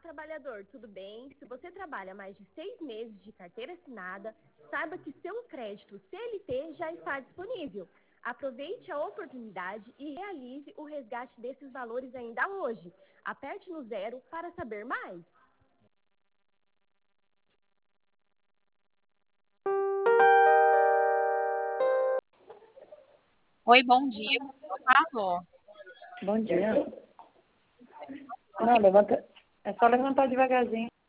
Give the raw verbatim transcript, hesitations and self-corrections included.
trabalhador, tudo bem? Se você trabalha mais de seis meses de carteira assinada, saiba que seu crédito C L T já está disponível. Aproveite a oportunidade e realize o resgate desses valores ainda hoje. Aperte no zero para saber mais. Oi, bom dia. Alô? Bom dia. Não, levanta. É só levantar devagarzinho.